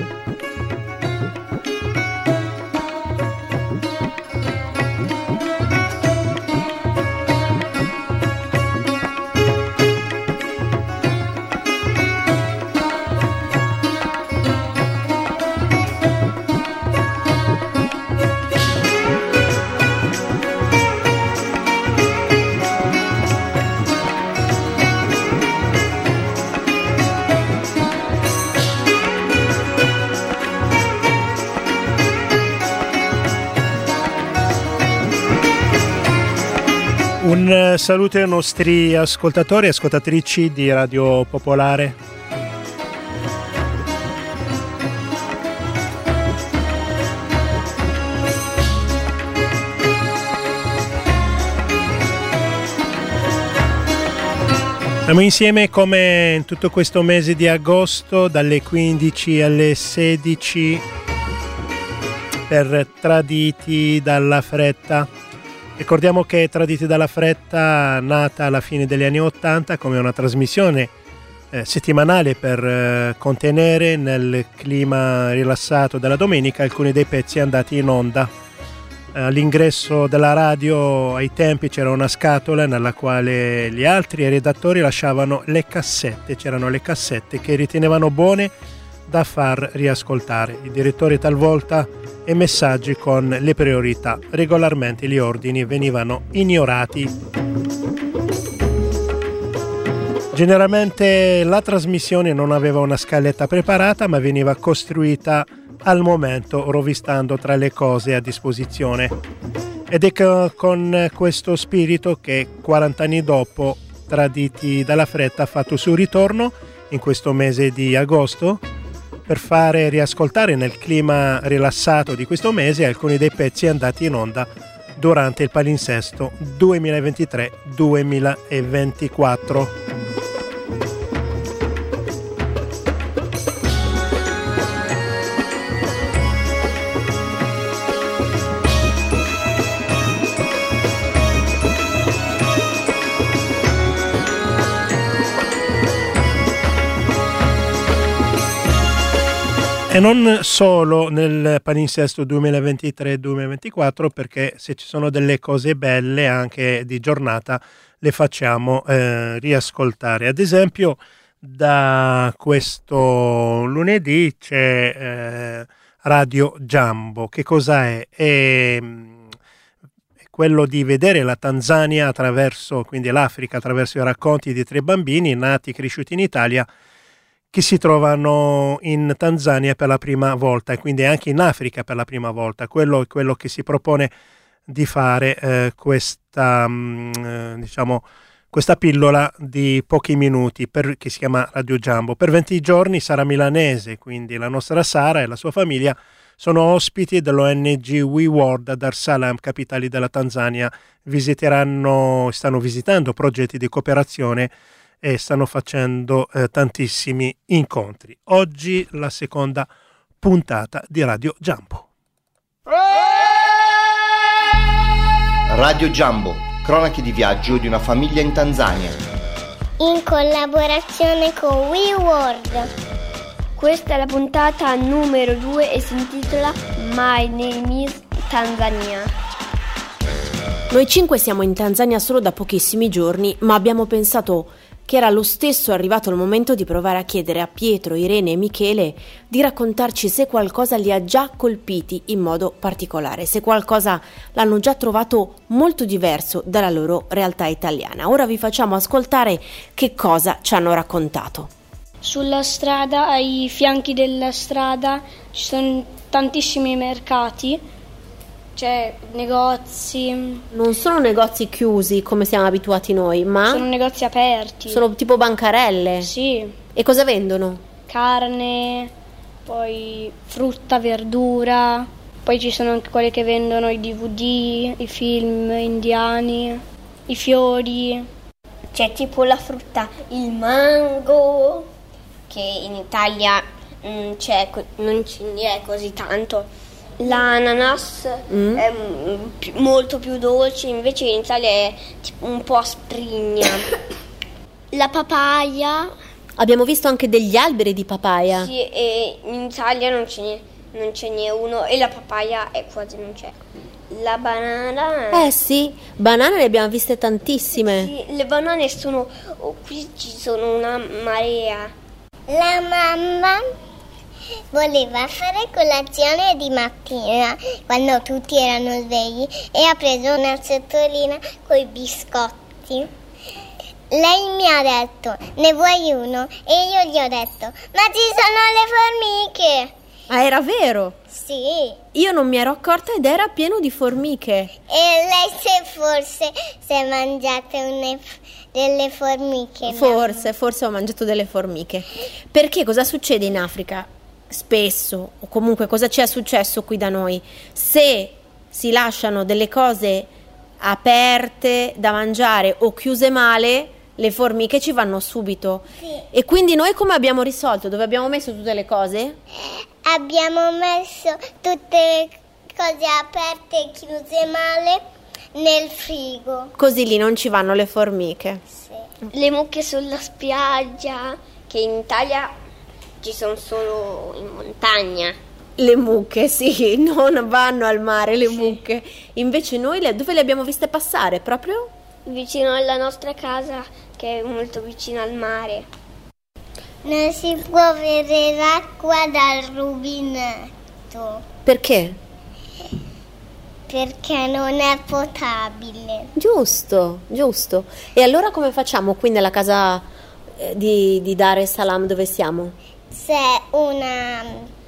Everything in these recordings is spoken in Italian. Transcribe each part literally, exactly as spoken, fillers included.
Un saluto ai nostri ascoltatori e ascoltatrici di Radio Popolare. Siamo insieme come in tutto questo mese di agosto, dalle quindici alle sedici, per Traditi dalla Fretta. Ricordiamo che Traditi dalla Fretta, nata alla fine degli anni ottanta come una trasmissione eh, settimanale per eh, contenere nel clima rilassato della domenica alcuni dei pezzi andati in onda. Eh, all'ingresso della radio ai tempi c'era una scatola nella quale gli altri redattori lasciavano le cassette, c'erano le cassette che ritenevano buone da far riascoltare. I direttori talvolta e messaggi con le priorità. Regolarmente gli ordini venivano ignorati. Generalmente la trasmissione non aveva una scaletta preparata, ma veniva costruita al momento, rovistando tra le cose a disposizione. Ed è con questo spirito che quaranta anni dopo Traditi dalla Fretta ha fatto il suo ritorno in questo mese di agosto, per fare riascoltare nel clima rilassato di questo mese alcuni dei pezzi andati in onda durante il palinsesto duemilaventitré duemilaventiquattro. E non solo nel palinsesto duemilaventitré duemilaventiquattro, perché se ci sono delle cose belle anche di giornata le facciamo eh, riascoltare. Ad esempio da questo lunedì c'è eh, Radio Jambo. Che cosa è? È quello di vedere la Tanzania attraverso, quindi l'Africa attraverso i racconti di tre bambini nati e cresciuti in Italia, che si trovano in Tanzania per la prima volta e quindi anche in Africa per la prima volta. Quello è quello che si propone di fare eh, questa, mh, diciamo, questa pillola di pochi minuti per, che si chiama Radio Jambo. Per venti giorni Sara Milanese, quindi la nostra Sara e la sua famiglia, sono ospiti dell'O N G We World a Dar es Salaam, capitale della Tanzania. Visiteranno, stanno visitando progetti di cooperazione e stanno facendo eh, tantissimi incontri. Oggi la seconda puntata di Radio Jambo. Radio Jambo, cronache di viaggio di una famiglia in Tanzania. In collaborazione con We World. Questa è la puntata numero due e si intitola My Name is Tanzania. Noi cinque siamo in Tanzania solo da pochissimi giorni, ma abbiamo pensato che era lo stesso arrivato il momento di provare a chiedere a Pietro, Irene e Michele di raccontarci se qualcosa li ha già colpiti in modo particolare, se qualcosa l'hanno già trovato molto diverso dalla loro realtà italiana. Ora vi facciamo ascoltare che cosa ci hanno raccontato. Sulla strada, ai fianchi della strada, ci sono tantissimi mercati. C'è negozi. Non sono negozi chiusi come siamo abituati noi, ma sono negozi aperti. Sono tipo bancarelle? Sì. E cosa vendono? Carne, poi frutta, verdura. Poi ci sono anche quelli che vendono i D V D, i film indiani, i fiori. C'è tipo la frutta, il mango, che in Italia mm, c'è, non ce n'è così tanto. L'ananas mm. è m- molto più dolce, invece in Italia è tipo un po' asprigna. La papaya, Abbiamo visto anche degli alberi di papaya. Sì, e in Italia non ce n'è, non ce n'è uno e la papaya è quasi non c'è. La banana... Eh sì, banane ne abbiamo viste tantissime. Sì, le banane sono... Oh, qui ci sono una marea. La mamma voleva fare colazione di mattina quando tutti erano svegli e ha preso una cestolina con i biscotti. Lei mi ha detto, ne vuoi uno? E io gli ho detto, ma ci sono le formiche! Ah, era vero? Sì. Io non mi ero accorta ed era pieno di formiche. E lei se forse si è mangiate une, delle formiche. Forse, no? forse ho mangiato delle formiche. Perché cosa succede in Africa? Spesso, o comunque cosa ci è successo qui da noi? Se si lasciano delle cose aperte da mangiare o chiuse male, le formiche ci vanno subito. Sì. E quindi noi come abbiamo risolto? Dove abbiamo messo tutte le cose? Abbiamo messo tutte le cose aperte e chiuse male nel frigo. Così lì non ci vanno le formiche. Sì. Le mucche sulla spiaggia, che in Italia ci sono solo in montagna. Le mucche, sì, non vanno al mare le mucche. Invece noi le, dove le abbiamo viste passare? Proprio? Vicino alla nostra casa, che è molto vicino al mare. Non si può bere l'acqua dal rubinetto. Perché? Perché non è potabile. Giusto, giusto. E allora come facciamo qui nella casa eh, di, di Dar es Salaam dove siamo? C'è una...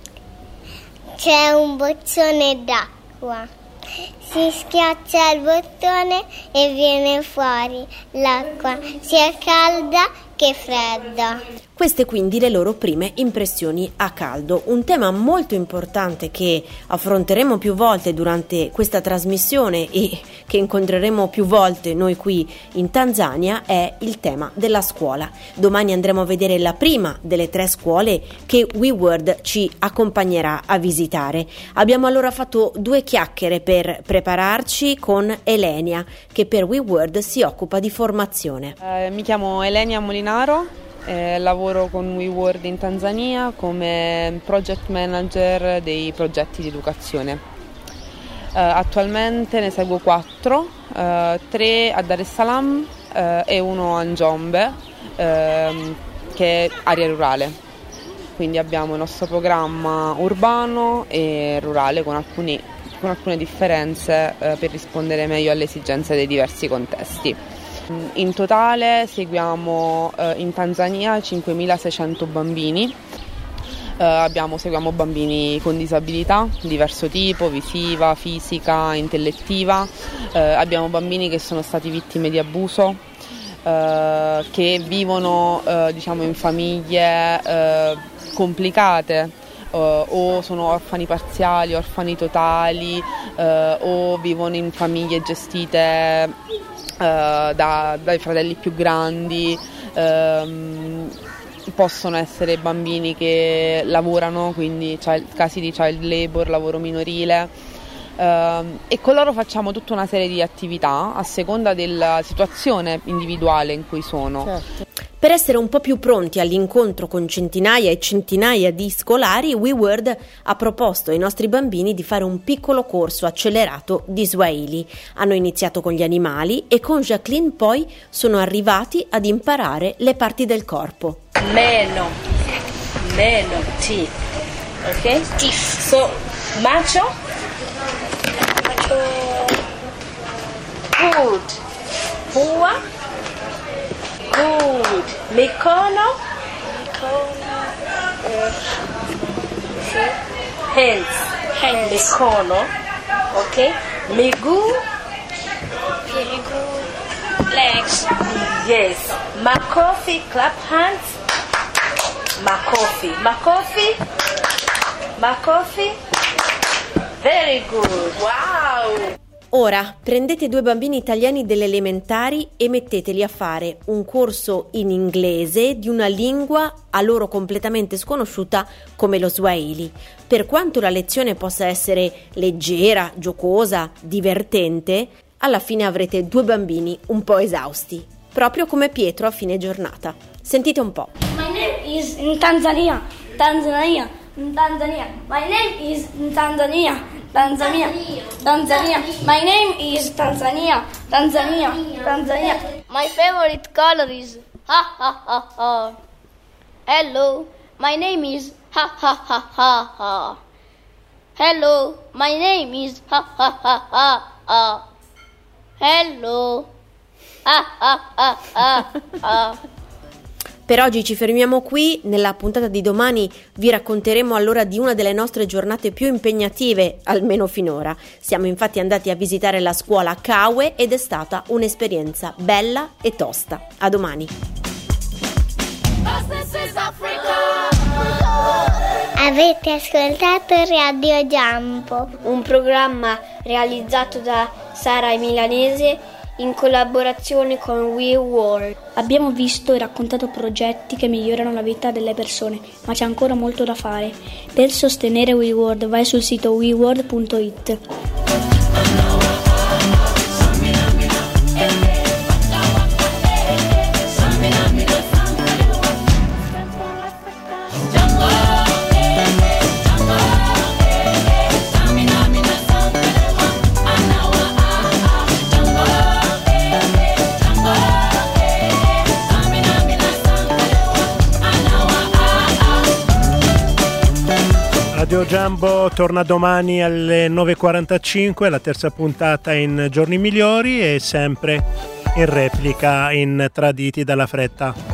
c'è un boccone d'acqua. Si schiaccia il bottone e viene fuori l'acqua, sia calda che fredda. Queste quindi le loro prime impressioni a caldo. Un tema molto importante che affronteremo più volte durante questa trasmissione e che incontreremo più volte noi qui in Tanzania è il tema della scuola. Domani andremo a vedere la prima delle tre scuole che WeWorld ci accompagnerà a visitare. Abbiamo allora fatto due chiacchiere per prepararci con Elenia, che per WeWorld si occupa di formazione. Eh, mi chiamo Elenia Molinaro. Eh, lavoro con WeWorld in Tanzania come project manager dei progetti di educazione. Eh, attualmente ne seguo quattro, eh, tre a Dar es Salaam eh, e uno a Njombe, eh, che è area rurale. Quindi abbiamo il nostro programma urbano e rurale con, alcuni, con alcune differenze eh, per rispondere meglio alle esigenze dei diversi contesti. In totale seguiamo eh, in Tanzania cinquemilaseicento bambini, eh, abbiamo, seguiamo bambini con disabilità di diverso tipo, visiva, fisica, intellettiva, eh, abbiamo bambini che sono stati vittime di abuso, eh, che vivono eh, diciamo in famiglie eh, complicate, eh, o sono orfani parziali, orfani totali, eh, o vivono in famiglie gestite Uh, da, dai fratelli più grandi, um, possono essere bambini che lavorano, quindi child, casi di child labor, lavoro minorile, uh, e con loro facciamo tutta una serie di attività a seconda della situazione individuale in cui sono. Certo. Per essere un po' più pronti all'incontro con centinaia e centinaia di scolari, WeWorld ha proposto ai nostri bambini di fare un piccolo corso accelerato di Swahili. Hanno iniziato con gli animali e con Jacqueline poi sono arrivati ad imparare le parti del corpo. Meno, meno, T, ok? T. So, macho, macho, good, pua. Good. Mikono. Mikono. Uh, sì. Hands. Hands. Mikono. Ok. Miguu. Miguu. Legs. Yes. Makofi. Clap hands. Makofi. Makofi. Makofi. Very good. Wow. Ora prendete due bambini italiani delle elementari e metteteli a fare un corso in inglese di una lingua a loro completamente sconosciuta come lo Swahili. Per quanto la lezione possa essere leggera, giocosa, divertente, alla fine avrete due bambini un po' esausti, proprio come Pietro a fine giornata. Sentite un po'. My name name is in Tanzania. Tanzania. Tanzania. My name is Tanzania. Tanzania. Tanzania. My name is Tanzania. Tanzania. Tanzania. My favorite color is ha ha ha ha. Hello. My name is ha ha ha ha ha. Hello. My name is ha ha ha ha ha. Hello. Ah ah ah ah ah. Per oggi ci fermiamo qui, nella puntata di domani vi racconteremo allora di una delle nostre giornate più impegnative, almeno finora. Siamo infatti andati a visitare la scuola Kawe ed è stata un'esperienza bella e tosta. A domani. Avete ascoltato Radio Jambo, un programma realizzato da Sara e Milanese in collaborazione con We World. Abbiamo visto e raccontato progetti che migliorano la vita delle persone, ma c'è ancora molto da fare. Per sostenere We World vai sul sito we world punto it. Radio Jambo torna domani alle nove e quarantacinque, la terza puntata in Giorni Migliori e sempre in replica in Traditi dalla Fretta.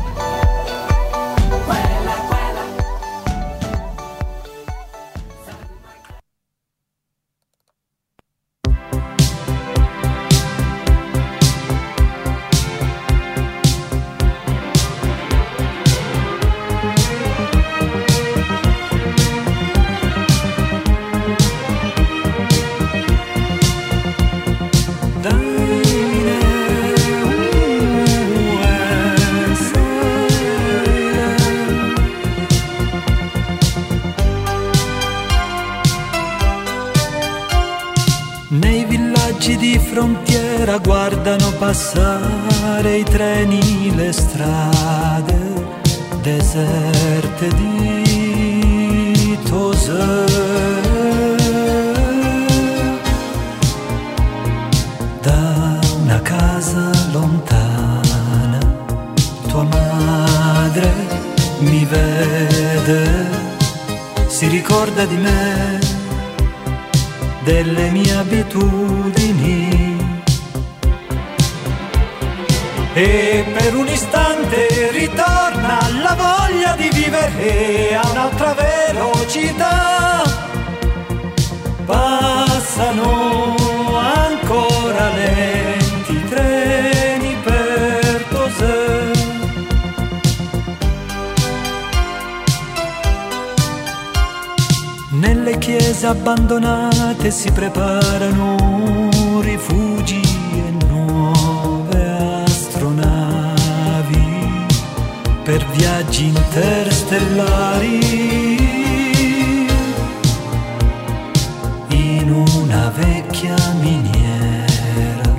Frontiera guardano passare i treni, le strade deserte di Tosè. Da una casa lontana tua madre mi vede, si ricorda di me, delle mie abitudini, e per un istante ritorna la voglia di vivere a un'altra velocità. Passano ancora lenti treni per Tosè. Nelle chiese abbandonate si preparano rifugi e nuove astronavi per viaggi interstellari. In una vecchia miniera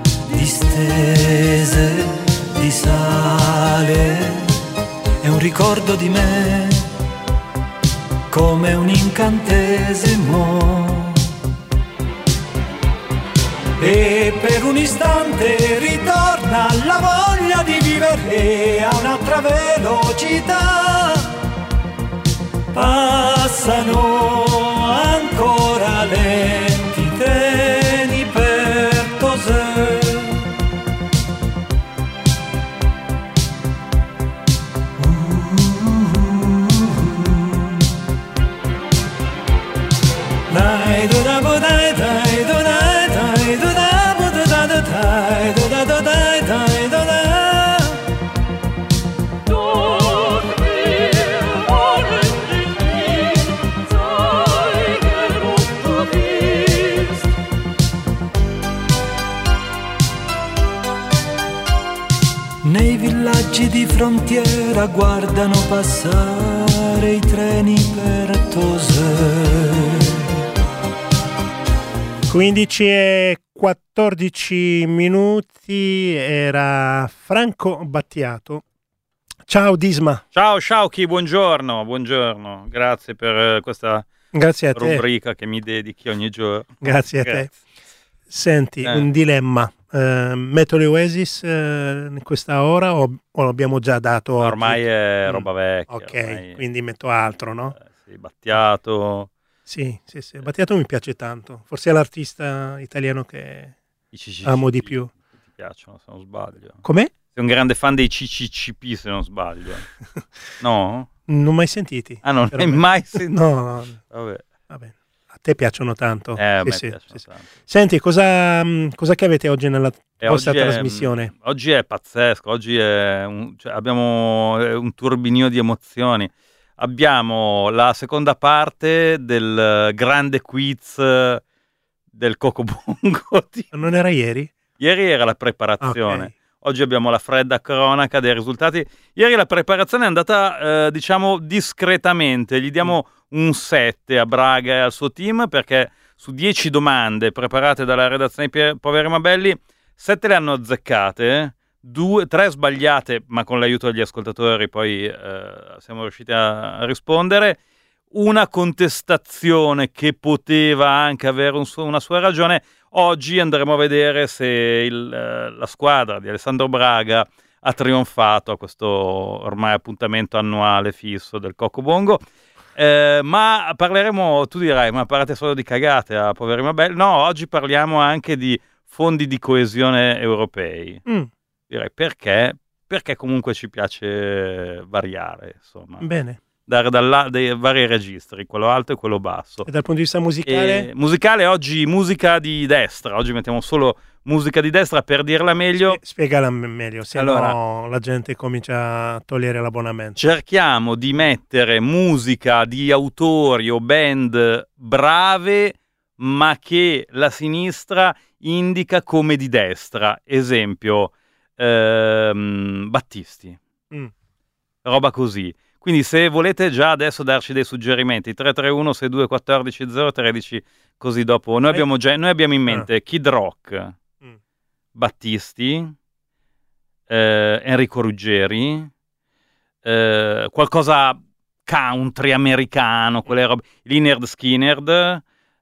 distese di sale è un ricordo di me, come un incantesimo, e per un istante ritorna la voglia di vivere a un'altra velocità. Passano ancora lenti treni per Tosè. Dai do da bo dai dai do dai dai do da bo do da do dai do da do dai dai do da. Dort wir wollen dich hin, zeigen, wo du bist. Nei villaggi di frontiera guardano passare i treni per Tosè. quindici e quattordici minuti, era Franco Battiato Ciao Disma. Ciao Sciauchi, buongiorno, buongiorno. Grazie per questa Grazie a te. rubrica che mi dedichi ogni giorno. Grazie a Grazie. te. Senti, Eh. un dilemma. Eh, metto le Oasis eh, in questa ora o, o l'abbiamo già dato? Ormai oggi? è Mm. roba vecchia. Ok, ormai- quindi metto altro, no? eh, sì, Battiato, Sì, sì, sì. Battiato mi piace tanto. Forse è l'artista italiano che i C C C P. amo di più. Ti piacciono, se non sbaglio. Com'è? Sei un grande fan dei C C C P, se non sbaglio. No? Non mai sentiti. Ah, non Per hai me. mai sentito? No, no, no. Vabbè. Vabbè. A te piacciono tanto. Eh, a Sì, me sì, piacciono sì, sì. tanto. Senti, cosa, mh, cosa che avete oggi nella E vostra oggi è- trasmissione? oggi è pazzesco, oggi è un, cioè, abbiamo eh, un turbinio di emozioni. Abbiamo la seconda parte del eh, grande quiz eh, del Coco Bongo. di- Non era ieri? Ieri era la preparazione. Ok. Oggi abbiamo la fredda cronaca dei risultati. Ieri la preparazione è andata, eh, diciamo, discretamente. Gli diamo un sette a Braga e al suo team perché su dieci domande preparate dalla redazione di Pie- Poveri Mabelli, sette le hanno azzeccate, due, tre sbagliate, ma con l'aiuto degli ascoltatori poi eh, siamo riusciti a, a rispondere. Una contestazione che poteva anche avere un suo- una sua ragione. Oggi andremo a vedere se il, eh, la squadra di Alessandro Braga ha trionfato a questo ormai appuntamento annuale fisso del Coco Bongo. Eh, ma parleremo, tu dirai, ma parlate solo di cagate a Poveri Mabelli? No, oggi parliamo anche di fondi di coesione europei. Mm, Direi perché? Perché comunque ci piace variare, insomma. bene. Dare dalla, dei vari registri, quello alto e quello basso. E dal punto di vista musicale? E musicale oggi musica di destra, oggi mettiamo solo musica di destra per dirla meglio. Spie- Spiegala me- meglio, se Allora- no la gente comincia a togliere l'abbonamento. Cerchiamo di mettere musica di autori o band brave, ma che la sinistra indica come di destra. Esempio, ehm, Battisti. Mm. Roba così. Quindi se volete già adesso darci dei suggerimenti, tre tre uno sei due uno quattro zero uno tre, così dopo. Noi abbiamo, già, noi abbiamo in mente Kid Rock, Mm. Battisti, eh, Enrico Ruggeri, eh, qualcosa country americano, quelle robe, Lynyrd Skynyrd,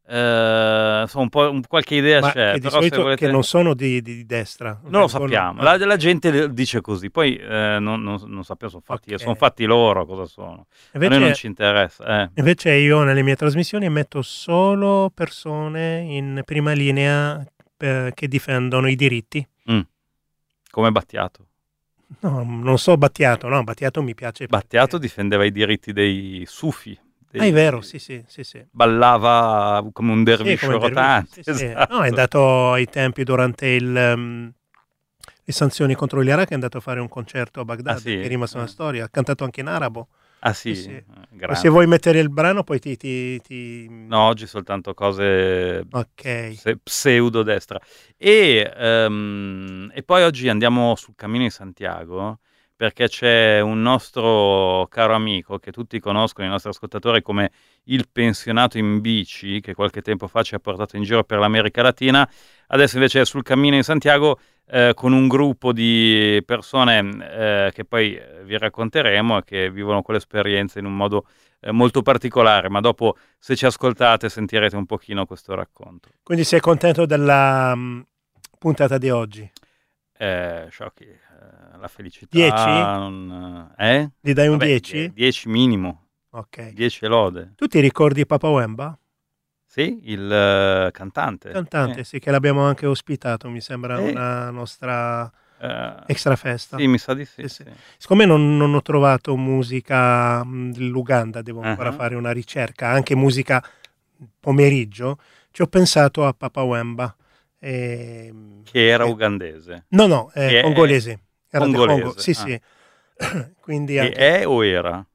eh, insomma un po' un- qualche idea Ma c'è. che di però solito se volete... che non sono di, di destra. Non lo Vengono- sappiamo, ah, la, la gente dice così, poi eh, non, non, non sappiamo, sono fatti, Ok. sono fatti loro cosa sono. A Invece- noi non ci interessa. Eh. Invece io nelle mie trasmissioni metto solo persone in prima linea eh, che difendono i diritti. Mm. Come Battiato. No, non so Battiato, no, Battiato mi piace. Battiato difendeva i diritti dei sufi. dei- Ah, è vero, sì, sì, sì, sì. Ballava come un Sì, derviscio come derviscio, rotante. sì, sì. esatto. No, è andato ai tempi durante il, um, le sanzioni contro l'Iraq, è andato a fare un concerto a Baghdad, Ah, sì? che è rimasto una Eh. storia, ha cantato anche in arabo. Ah sì, Sì, sì. eh, Poi grande. se vuoi mettere il brano poi ti... ti, ti... No, oggi soltanto cose Ok. pse- pseudo-destra. E, ehm, e poi oggi andiamo sul Cammino di Santiago perché c'è un nostro caro amico che tutti conoscono, i nostri ascoltatori, come il pensionato in bici, che qualche tempo fa ci ha portato in giro per l'America Latina. Adesso invece è sul Cammino di Santiago eh, con un gruppo di persone eh, che poi vi racconteremo e che vivono quell'esperienza in un modo eh, molto particolare, ma dopo, se ci ascoltate, sentirete un pochino questo racconto. Quindi sei contento della mm, puntata di oggi? Eh, Sciocchi, eh, la felicità... dieci? Non, eh? Gli dai un Vabbè, dieci? dieci minimo, Ok. dieci lode. Tu ti ricordi Papa Wemba? Sì, il eh, cantante. Cantante, Sì. sì, che l'abbiamo anche ospitato, mi sembra Eh. una nostra Eh, extra festa. sì, mi sa di sì. Sì, sì. sì. Siccome non, non ho trovato musica mh, dell'Uganda, devo ancora Uh-huh. fare una ricerca, anche musica pomeriggio, ci ho pensato a Papa Wemba. E... Che era eh, ugandese. No, no, è Che è- congolese. Era del congolese, Congo. Sì, ah. sì. Quindi Che anche- è o era?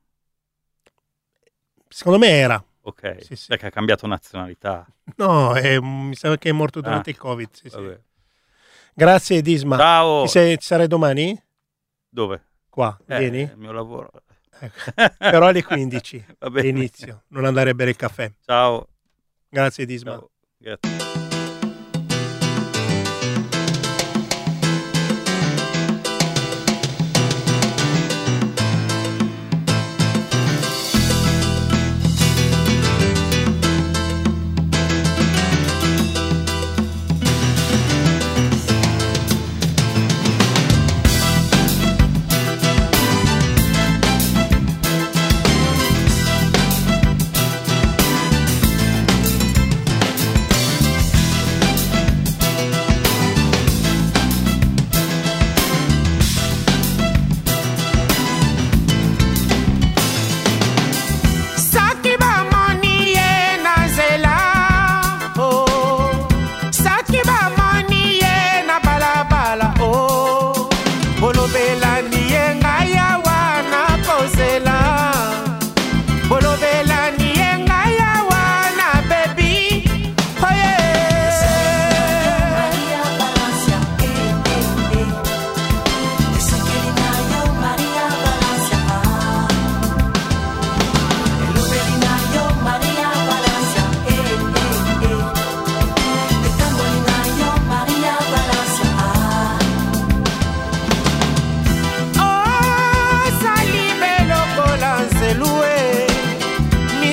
secondo me era. Ok, Sì, sì. perché ha cambiato nazionalità. No, è- mi sa che è morto durante Ah, il Covid. Sì, sì. Vabbè. Grazie Disma. Ciao! Ci, sei, ci sarai domani? Dove? Qua, Eh, vieni? il mio lavoro. Ecco. Però alle quindici, Va bene. l'inizio, non andare a bere il caffè. Ciao. Grazie Disma. Ciao. Grazie.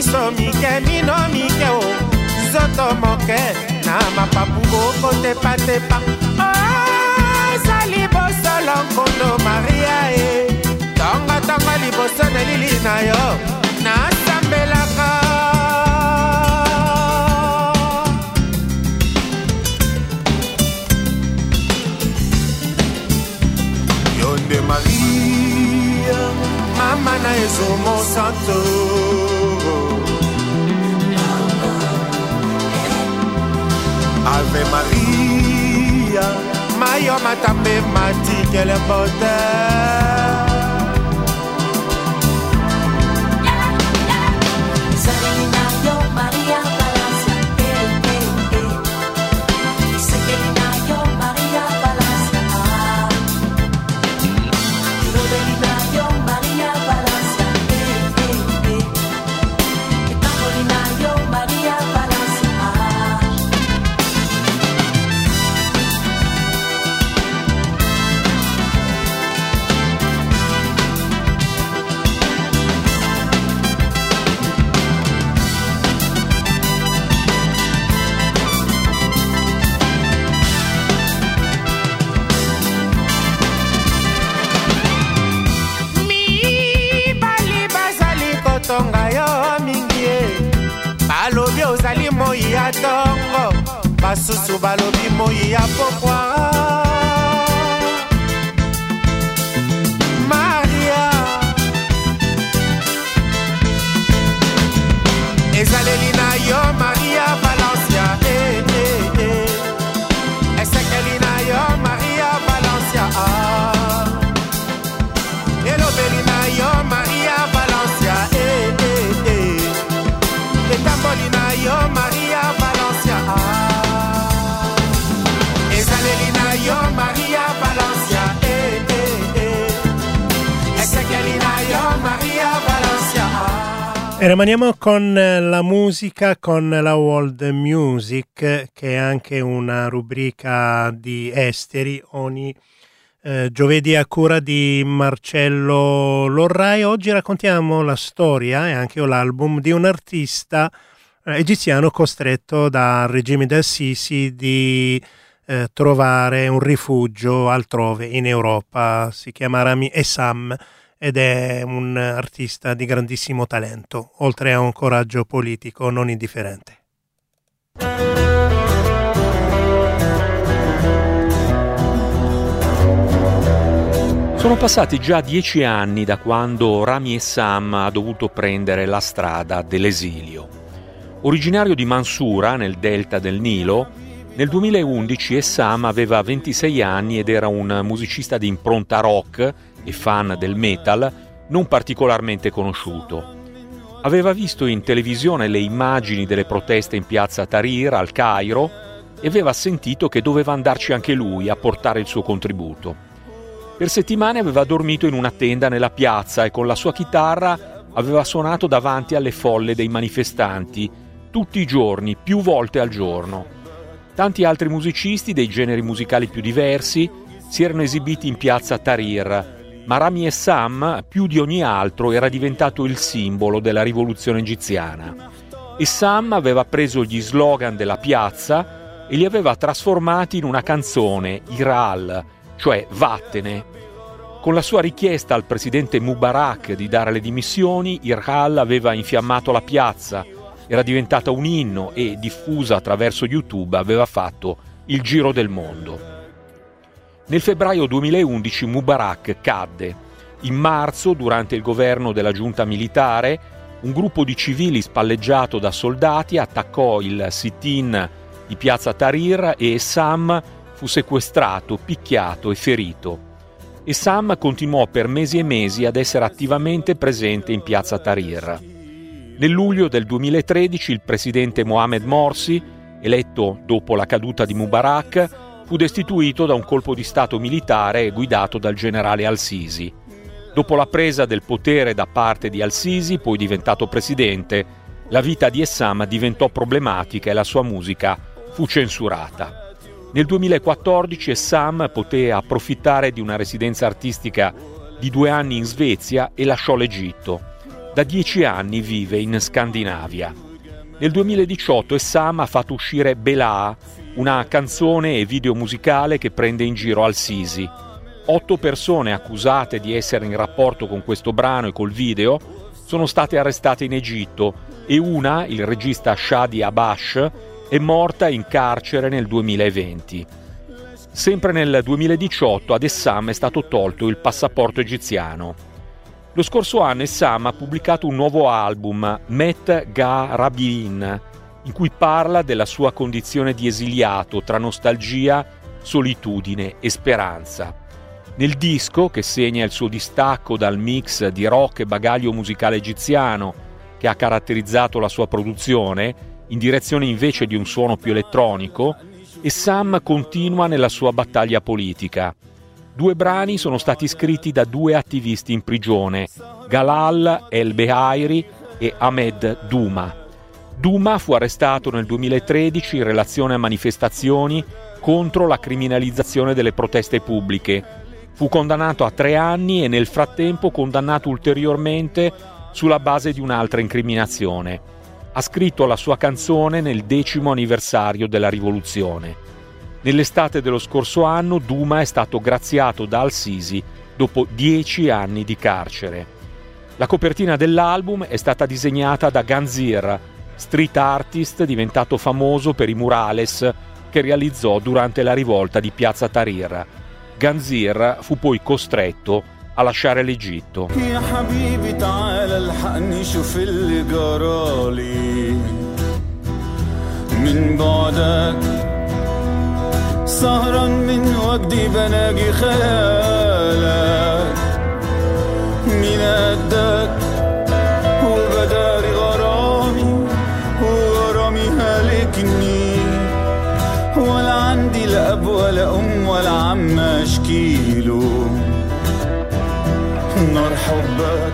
miso mike mino mike o zoto moke na mapapu bokotepatepa oza liboso lonkondo Maria e tonga tonga liboso na lili na yo nasambelaka yonde Maria mama na ezomo santo Ave Maria mayo matambe mati quelle beauté tonga yo mingi balobi ozali moi ya tongo basusu balobi moi ya pokwa Maria ezaleli na yo Maria Valencia eh eh eh esekeli na yo Maria Valencia ah elobeli na yo Maria Valencia eh eh eh etamboli na yo Maria Valencia ah ezaleli na yo Maria Valencia eh eh eh esekeli na yo Maria Valencia ah. E rimaniamo con la musica, con la World Music, che è anche una rubrica di esteri ogni eh, giovedì a cura di Marcello Lorrai. Oggi raccontiamo la storia e anche l'album di un artista eh, egiziano costretto dal regime del Sisi di eh, trovare un rifugio altrove in Europa. Si chiama Rami Essam ed è un artista di grandissimo talento, oltre a un coraggio politico non indifferente. Sono passati già dieci anni da quando Rami Essam ha dovuto prendere la strada dell'esilio. Originario di Mansura, nel delta del Nilo, nel duemilaundici Essam aveva ventisei anni ed era un musicista di impronta rock e fan del metal, non particolarmente conosciuto. Aveva visto in televisione le immagini delle proteste in piazza Tahrir al Cairo e aveva sentito che doveva andarci anche lui a portare il suo contributo. Per settimane aveva dormito in una tenda nella piazza e con la sua chitarra aveva suonato davanti alle folle dei manifestanti, tutti i giorni, più volte al giorno. Tanti altri musicisti dei generi musicali più diversi si erano esibiti in piazza Tahrir, ma Rami Essam, più di ogni altro, era diventato il simbolo della rivoluzione egiziana. Essam aveva preso gli slogan della piazza e li aveva trasformati in una canzone, Iral, cioè vattene. Con la sua richiesta al presidente Mubarak di dare le dimissioni, Iral aveva infiammato la piazza, era diventata un inno e, diffusa attraverso YouTube, aveva fatto il giro del mondo. Nel febbraio duemilaundici Mubarak cadde. In marzo, durante il governo della giunta militare, un gruppo di civili spalleggiato da soldati attaccò il sit-in di piazza Tahrir e Essam fu sequestrato, picchiato e ferito. Essam continuò per mesi e mesi ad essere attivamente presente in piazza Tahrir. Nel luglio del duemilatredici il presidente Mohamed Morsi, eletto dopo la caduta di Mubarak, fu destituito da un colpo di stato militare guidato dal generale Al-Sisi. Dopo la presa del potere da parte di Al-Sisi, poi diventato presidente, la vita di Essam diventò problematica e la sua musica fu censurata. Nel duemilaquattordici Essam poté approfittare di una residenza artistica di due anni in Svezia e lasciò l'Egitto. Da dieci anni vive in Scandinavia. Nel duemiladiciotto Essam ha fatto uscire Belaa, una canzone e video musicale che prende in giro Al-Sisi. Otto persone accusate di essere in rapporto con questo brano e col video sono state arrestate in Egitto e una, il regista Shadi Abash, è morta in carcere nel duemilaventi. Sempre nel duemiladiciotto ad Essam è stato tolto il passaporto egiziano. Lo scorso anno Essam ha pubblicato un nuovo album, Met Ga Rabin, in cui parla della sua condizione di esiliato tra nostalgia, solitudine e speranza. Nel disco, che segna il suo distacco dal mix di rock e bagaglio musicale egiziano che ha caratterizzato la sua produzione, in direzione invece di un suono più elettronico, Essam continua nella sua battaglia politica. Due brani sono stati scritti da due attivisti in prigione, Galal El-Behairi e Ahmed Duma. Duma fu arrestato nel duemilatredici in relazione a manifestazioni contro la criminalizzazione delle proteste pubbliche. Fu condannato a tre anni e nel frattempo condannato ulteriormente sulla base di un'altra incriminazione. Ha scritto la sua canzone nel decimo anniversario della rivoluzione. Nell'estate dello scorso anno Duma è stato graziato da Al-Sisi dopo dieci anni di carcere. La copertina dell'album è stata disegnata da Ganzir, street artist diventato famoso per i murales che realizzò durante la rivolta di Piazza Tahrir. Ganzir fu poi costretto a lasciare l'Egitto. سهران من وجدي بناجي خيالك من قدك وبداري غرامي وغرامي هالكني ولا عندي لا أب ولا أم ولا عم أشكيله نار حبك.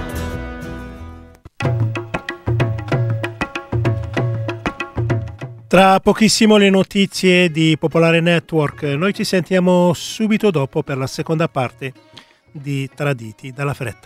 Tra pochissimo le notizie di Popolare Network. Noi ci sentiamo subito dopo per la seconda parte di Traditi dalla Fretta.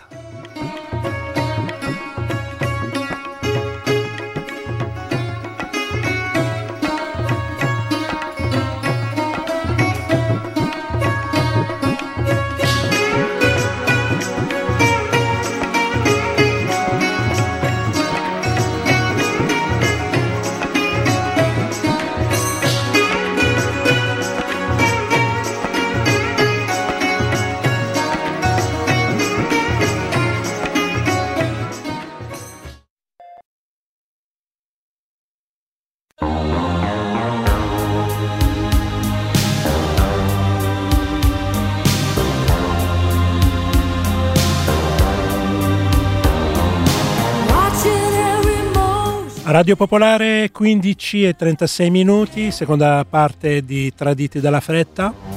Radio Popolare, quindici e trentasei minuti, seconda parte di Traditi dalla Fretta.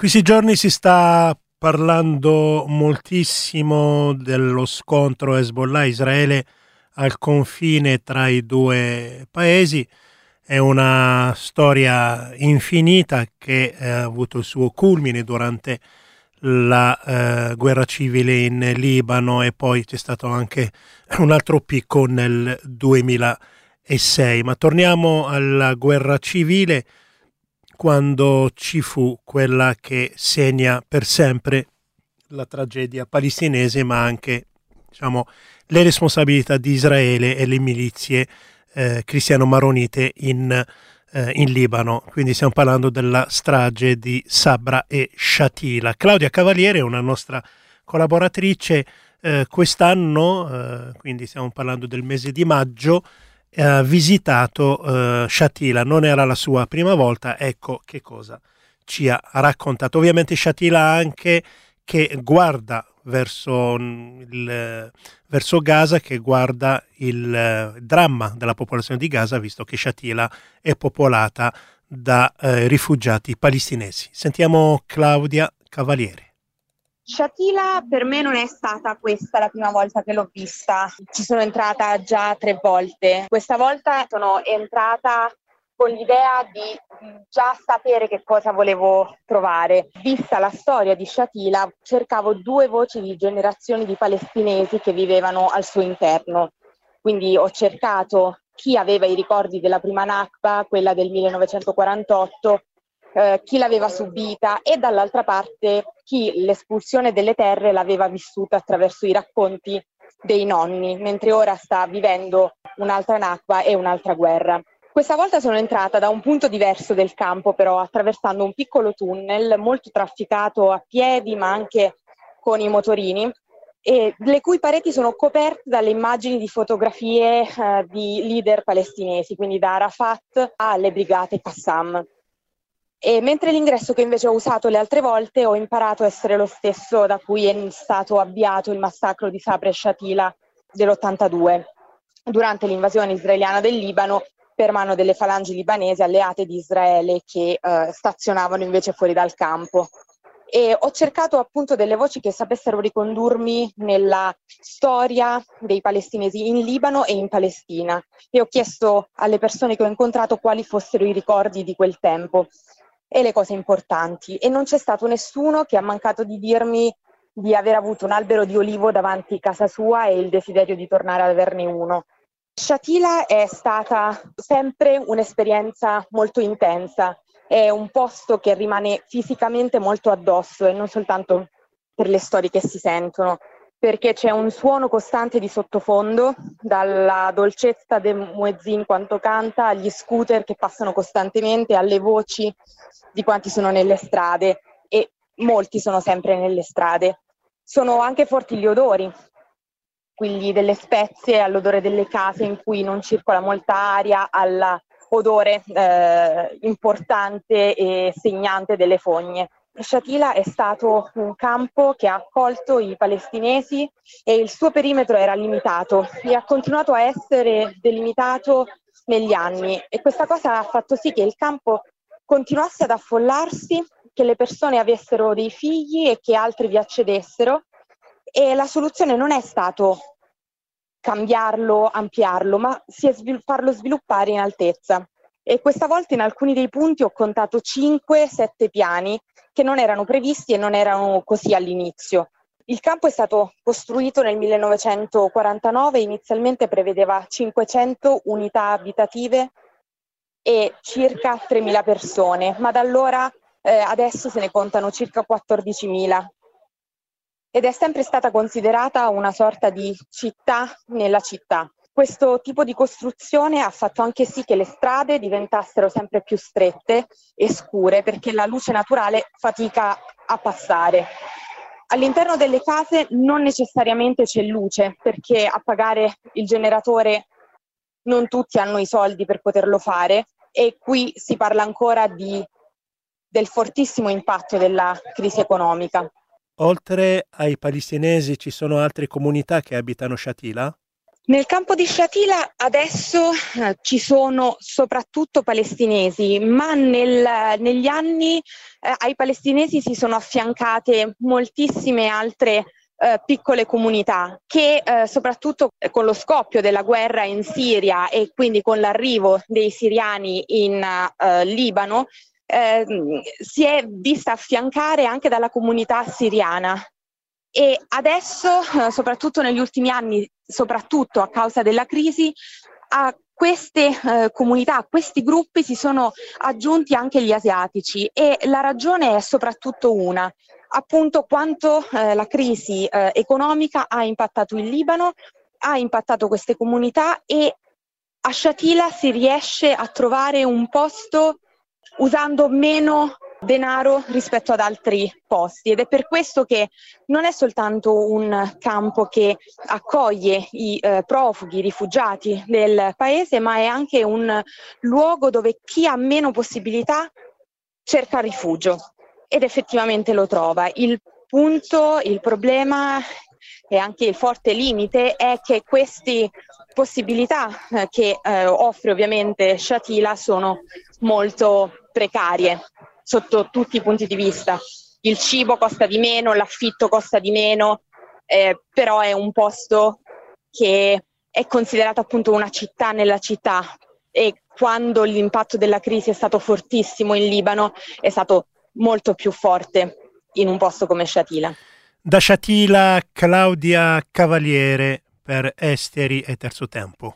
questi giorni si sta parlando moltissimo dello scontro Hezbollah-Israele al confine tra i due paesi. È una storia infinita che eh, ha avuto il suo culmine durante la eh, guerra civile in Libano e poi c'è stato anche un altro picco nel duemilasei. Ma torniamo alla guerra civile, quando ci fu quella che segna per sempre la tragedia palestinese, ma anche, diciamo, le responsabilità di Israele e le milizie eh, cristiano-maronite in, eh, in Libano. Quindi stiamo parlando della strage di Sabra e Shatila. Claudia Cavaliere è una nostra collaboratrice. Eh, quest'anno, eh, quindi stiamo parlando del mese di maggio, ha visitato uh, Shatila. Non era la sua prima volta, ecco che cosa ci ha raccontato. Ovviamente Shatila anche che guarda verso, il, verso Gaza, che guarda il uh, dramma della popolazione di Gaza, visto che Shatila è popolata da uh, rifugiati palestinesi. Sentiamo Claudia Cavaliere. Shatila per me non è stata questa la prima volta che l'ho vista, ci sono entrata già tre volte. Questa volta sono entrata con l'idea di già sapere che cosa volevo trovare. Vista la storia di Shatila, cercavo due voci di generazioni di palestinesi che vivevano al suo interno. Quindi ho cercato chi aveva i ricordi della prima Nakba, quella del millenovecentoquarantotto, Eh, chi l'aveva subita, e dall'altra parte chi l'espulsione delle terre l'aveva vissuta attraverso i racconti dei nonni, mentre ora sta vivendo un'altra Nakba e un'altra guerra. Questa volta sono entrata da un punto diverso del campo, però attraversando un piccolo tunnel molto trafficato a piedi ma anche con i motorini, e le cui pareti sono coperte dalle immagini di fotografie eh, di leader palestinesi, quindi da Arafat alle brigate Qassam. E mentre l'ingresso che invece ho usato le altre volte ho imparato a essere lo stesso da cui è stato avviato il massacro di Sabra e Shatila dell'ottantadue, durante l'invasione israeliana del Libano per mano delle falangi libanesi alleate di Israele che eh, stazionavano invece fuori dal campo. E ho cercato appunto delle voci che sapessero ricondurmi nella storia dei palestinesi in Libano e in Palestina, e ho chiesto alle persone che ho incontrato quali fossero i ricordi di quel tempo e le cose importanti, e non c'è stato nessuno che ha mancato di dirmi di aver avuto un albero di olivo davanti a casa sua e il desiderio di tornare ad averne uno. Shatila è stata sempre un'esperienza molto intensa, è un posto che rimane fisicamente molto addosso, e non soltanto per le storie che si sentono, perché c'è un suono costante di sottofondo, dalla dolcezza del muezzin quanto canta, agli scooter che passano costantemente, alle voci di quanti sono nelle strade, e molti sono sempre nelle strade. Sono anche forti gli odori, quelli delle spezie, all'odore delle case in cui non circola molta aria, all'odore eh, importante e segnante delle fogne. Shatila è stato un campo che ha accolto i palestinesi e il suo perimetro era limitato e ha continuato a essere delimitato negli anni, e questa cosa ha fatto sì che il campo continuasse ad affollarsi, che le persone avessero dei figli e che altri vi accedessero, e la soluzione non è stato cambiarlo, ampliarlo, ma si è svil- farlo sviluppare in altezza. E questa volta in alcuni dei punti ho contato cinque sette piani che non erano previsti e non erano così all'inizio. Il campo è stato costruito nel millenovecentoquarantanove, inizialmente prevedeva cinquecento unità abitative e circa tremila persone, ma da allora eh, adesso se ne contano circa quattordicimila. Ed è sempre stata considerata una sorta di città nella città. Questo tipo di costruzione ha fatto anche sì che le strade diventassero sempre più strette e scure, perché la luce naturale fatica a passare. All'interno delle case non necessariamente c'è luce, perché a pagare il generatore non tutti hanno i soldi per poterlo fare, e qui si parla ancora di, del fortissimo impatto della crisi economica. Oltre ai palestinesi ci sono altre comunità che abitano Shatila? Nel campo di Shatila adesso eh, ci sono soprattutto palestinesi, ma nel, negli anni eh, ai palestinesi si sono affiancate moltissime altre eh, piccole comunità che eh, soprattutto con lo scoppio della guerra in Siria e quindi con l'arrivo dei siriani in eh, Libano eh, si è vista affiancare anche dalla comunità siriana. E adesso, eh, soprattutto negli ultimi anni, soprattutto a causa della crisi, a queste eh, comunità, a questi gruppi si sono aggiunti anche gli asiatici e la ragione è soprattutto una, appunto quanto eh, la crisi eh, economica ha impattato il Libano, ha impattato queste comunità e a Shatila si riesce a trovare un posto usando meno denaro rispetto ad altri posti ed è per questo che non è soltanto un campo che accoglie i eh, profughi, i rifugiati del paese, ma è anche un luogo dove chi ha meno possibilità cerca rifugio ed effettivamente lo trova. Il punto, il problema e anche il forte limite è che queste possibilità eh, che eh, offre ovviamente Shatila sono molto precarie sotto tutti i punti di vista. Il cibo costa di meno, l'affitto costa di meno, eh, però è un posto che è considerato appunto una città nella città e quando l'impatto della crisi è stato fortissimo in Libano è stato molto più forte in un posto come Shatila. Da Shatila, Claudia Cavaliere per Esteri e Terzo Tempo.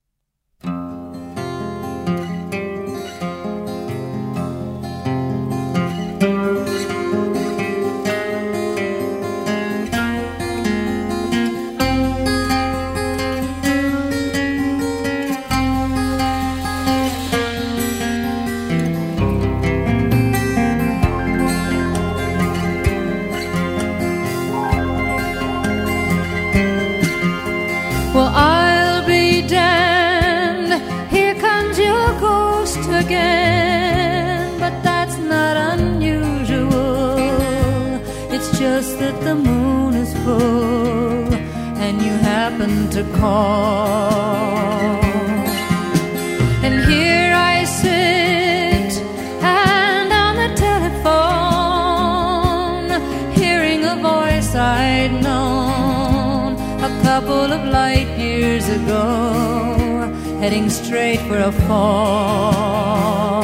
Well, I'll be damned, here comes your ghost again. But that's not unusual, it's just that the moon is full and you happen to call. And here I sit and on the telephone, hearing a voice I'd known a couple of light years ago, heading straight for a fall.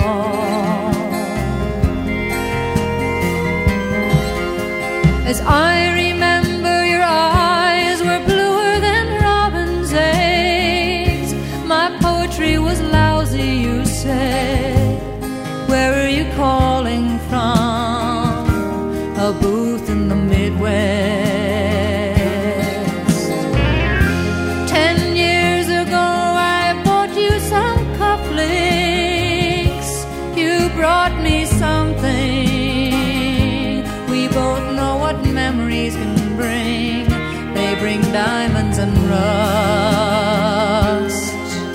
As I remember, your eyes were bluer than robin's eggs. My poetry was lousy, you said. Where are you calling from? A booth in the Midwest. Brought me something. We both know what memories can bring. They bring diamonds and rust.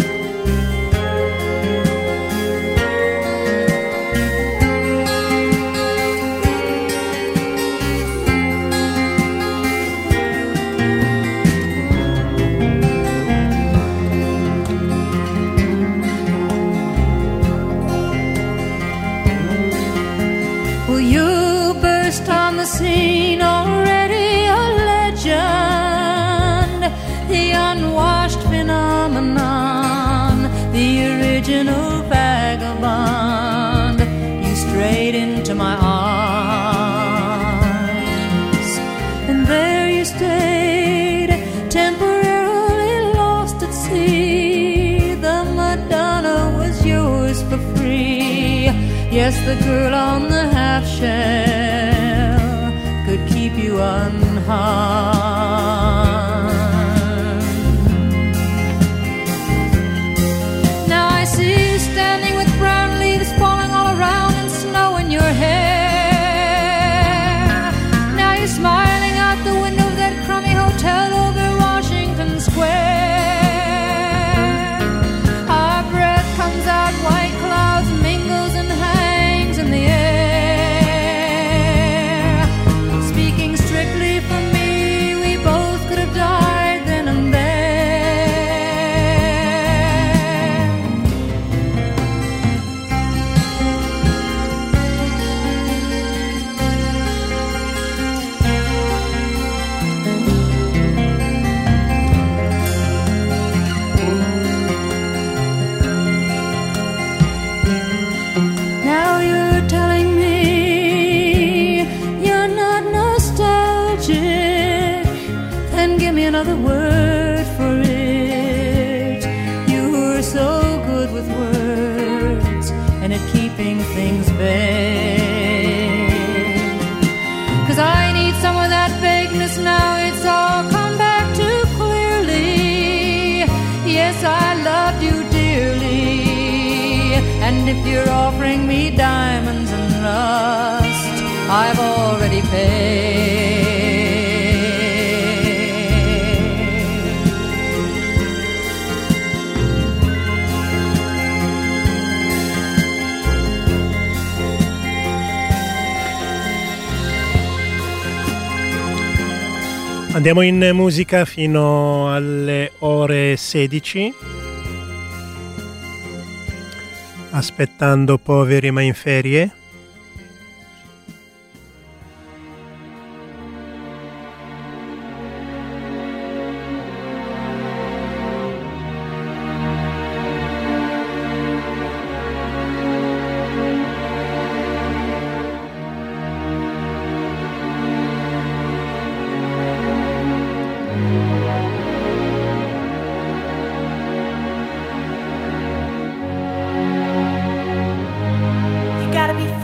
On the scene, already a legend, the unwashed phenomenon, the original vagabond. You strayed into my arms, and there you stayed, temporarily lost at sea. The Madonna was yours for free. Yes, the girl on the half shell could keep you unharmed. Now I see you standing with brown leaves falling all around and snow in your hair. Now you're smiling out the window of that crummy hotel over Washington Square. Our breath comes out, white clouds mingles and hangs in the air. Strictly for me, another word for it. You were so good with words and at keeping things vague. 'Cause I need some of that vagueness now, it's all come back too clearly. Yes, I loved you dearly, and if you're offering me diamonds and rust, I've already paid. Andiamo in musica fino alle ore sedici, aspettando Poveri ma in ferie. Gotta be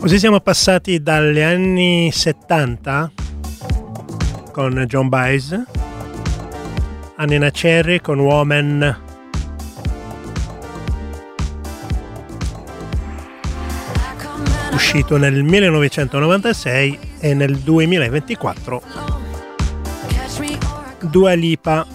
Così siamo passati dagli anni settanta con John Baez a Neneh Cherry con Woman, uscito nel millenovecentonovantasei, e nel duemilaventiquattro Dua Lipa.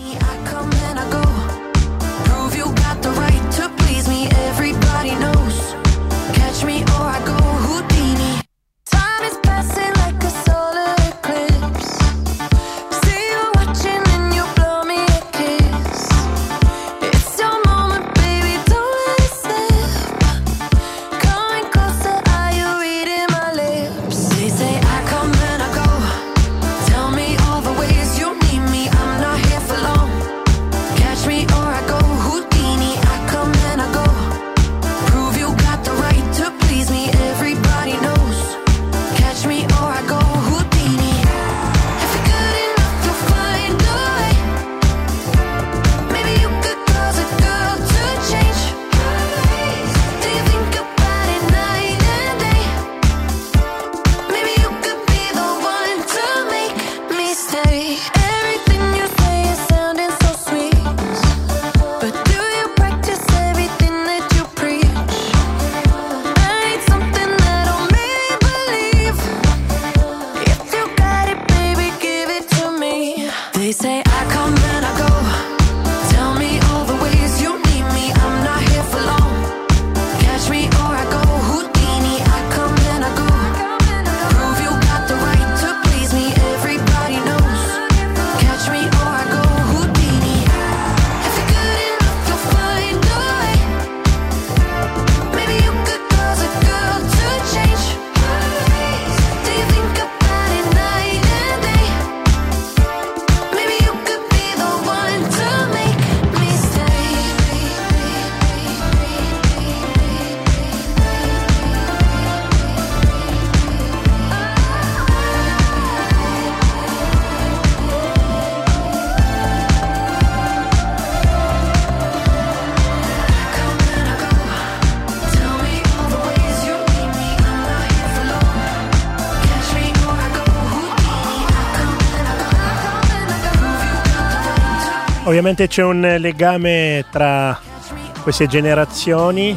Ovviamente c'è un legame tra queste generazioni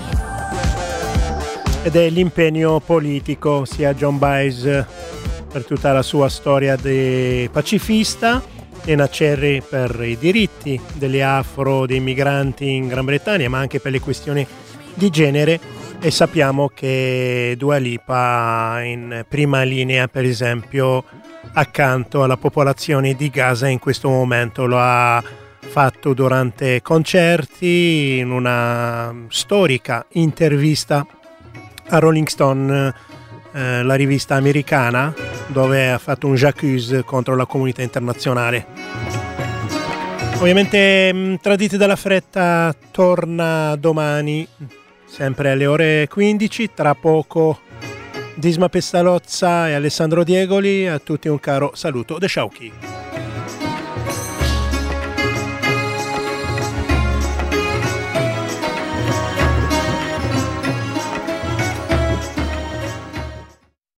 ed è l'impegno politico, sia John Baez per tutta la sua storia di pacifista, Neneh Cherry per i diritti degli afro, dei migranti in Gran Bretagna, ma anche per le questioni di genere, e sappiamo che Dua Lipa in prima linea, per esempio, accanto alla popolazione di Gaza in questo momento. Lo ha fatto durante concerti, in una storica intervista a Rolling Stone, eh, la rivista americana, dove ha fatto un j'accuse contro la comunità internazionale. Ovviamente mh, Tradite dalla fretta torna domani, sempre alle ore quindici. Tra poco Disma Pestalozza e Alessandro Diegoli. A tutti un caro saluto da Sciauchi.